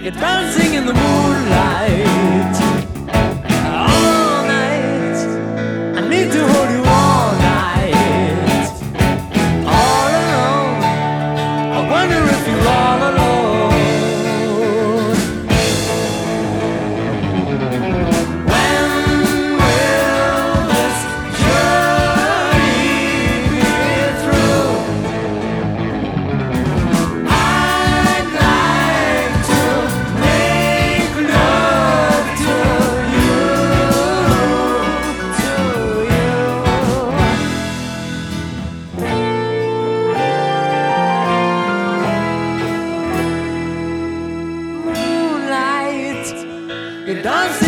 You're dancing in the moonlight all night. I need to hold you all night, all alone. I wonder if you're all alone. When will this journey be through? I'd like to make love to you, Moonlight, you're dancing.